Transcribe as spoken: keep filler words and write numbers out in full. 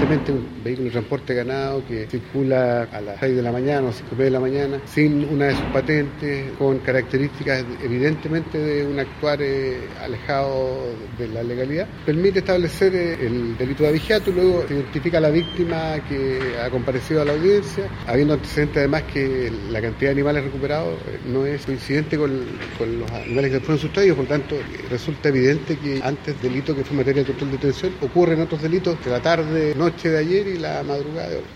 evidentemente un vehículo de transporte de ganado que circula a las seis de la mañana o cinco de la mañana sin una de sus patentes, con características evidentemente de un actuar eh, alejado de la legalidad, permite establecer eh, el delito de abigeato y luego se identifica a la víctima que ha comparecido a la audiencia, habiendo antecedentes además que la cantidad de animales recuperados eh, no es coincidente con, con los animales que fueron sustraídos, por lo tanto resulta evidente que antes delito que fue materia de control de detención ocurren otros delitos de la tarde, noche de ayer y la madrugada de hoy.